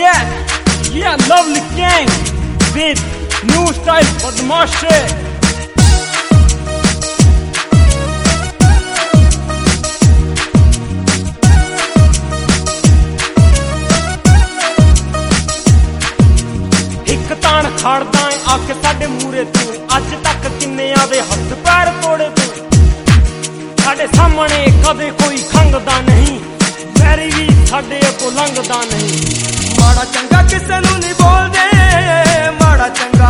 Yeah, lovely gang with new style Badmaashi. ਇੱਕ ਤਾਣ ਖੜਦਾ ਆ ਕੇ ਸਾਡੇ ਮੂਰੇ ਤੂੰ ਅੱਜ ਤੱਕ ਕਿੰਨਿਆਂ ਦੇ ਹੱਥ ਪੈਰ ਤੋੜੇ ਤੂੰ ਸਾਡੇ ਸਾਹਮਣੇ ਕਦੇ ਕੋਈ ਖੰਗਦਾ ਨਹੀਂ ਵੈਰੀ ਵੀ ਸਾਡੇ ਅੱਗੋਂ ਲੰਘਦਾ ਨਹੀਂ ਮਾੜਾ ਚੰਗਾ ਕਿਸੇ ਨੂੰ ਨਹੀਂ ਬੋਲਦੇ ਮਾੜਾ ਚੰਗਾ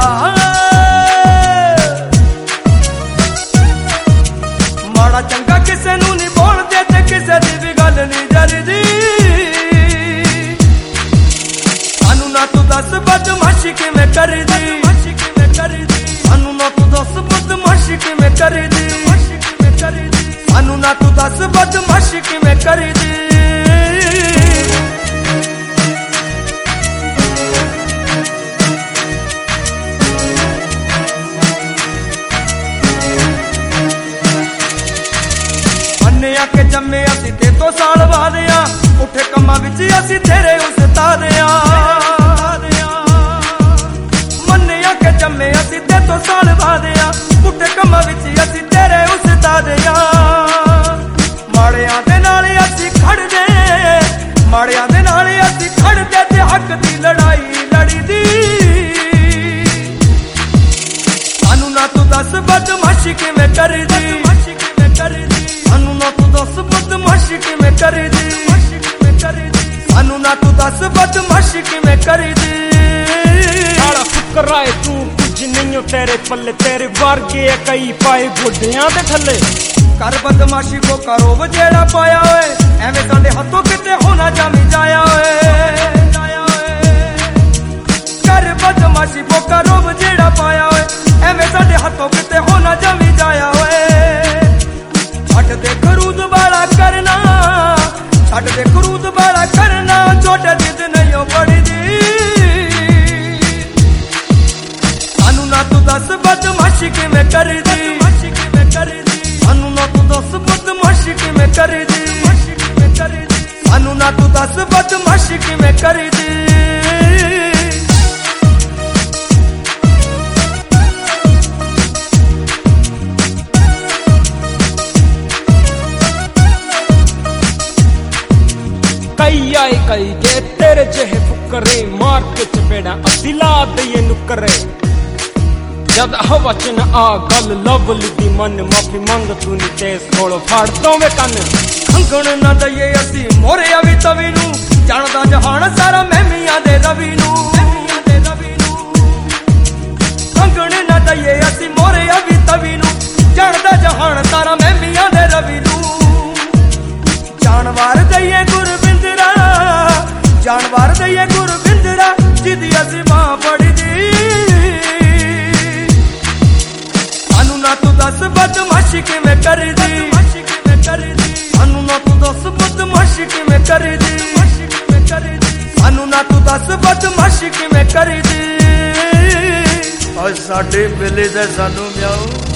ਮਾੜਾ ਚੰਗਾ ਕਿਸੇ ਨੂੰ ਨਹੀਂ ਬੋਲਦੇ ਤੇ ਕਿਸੇ ਦੀ ਵੀ ਗੱਲ ਨਹੀਂ ਜਰਦੀ ਸਾਨੂੰ ਨਾ ਤੂੰ ਦੱਸ ਬਦਮਾਸ਼ੀ ਕਿਵੇਂ ਕਰਦੀ ਸਾਨੂੰ ਨਾ ਤੂੰ ਦੱਸ ਬਦਮਾਸ਼ੀ ਕਿਵੇਂ ਕਰਦੀ ਸਾਨੂੰ ਨਾ ਤੂੰ ਦੱਸ ਬਦਮਾਸ਼ੀ ਕਿਵੇਂ ਕਰਦੀ के जम्मे असी ते तो साल बाद उठे कम्मा विच असी तेरे उस्ताद मन्निया के जम्मे असी ते तो साल बाद उठे कम्मा विच असी तेरे उस्ताद माड़ियां दे नाल असी खड़दे माड़ियां दे नाल असी खड़दे ते हक दी लड़ाई लड़दी सानू ना तू दस बदमाशी किवें करदी सानू ना तू दस बदमाशी किवें करदी सानू ना तू दस बदमाशी किवें करदी सारा फुकरा है तू कुछ नहीं तेरे पल्ले तेरे वर्गे कई पाए गुड्डियां दे थल्ले कर बदमाशी को करो जेड़ा पाया होए एवें साडे हथों किते होना जमी जाया होए कर बदमाशी को करो जेड़ा पाया होए एवें साडे हथों किते होना जमी जाया होए छट दे खरूद वाला करना छट दे खरूद वाला करना छोटे जिद नहीं पड़दी सानू ना तू दस बदमाशी किवें करदी सानू ना तू दस बदमाशी किवें करदी सानू ना तू दस बदमाशी किवें करदी कई आए कई के तेरे जेहे फुकरे मार के चपेड़ा दिला दे नुकरे जद हवा च न आ गल लवली दी मन माफी मंग तू नी तेज कोलो फाड़ दोवे कन खंगण ना दईए असी मोरे अवी तवी नू जानदा जहान सारा महमियां दे रवि नू खंगण ना दईए असी मोरे अवी तवी नू जानदा जहान सारा महमियां दे रवि नू जानवर दईए गुरबिंदरा जानवर दईए गुरबिंदरा जिदी असी मां पड़दी सानू ना तू दस बदमाशी किवें करदी सानू ना तू दस बदमाशी किवें करदी सानू ना तू दस बदमाशी किवें करदी साडे वेले ते सानू म्याऊ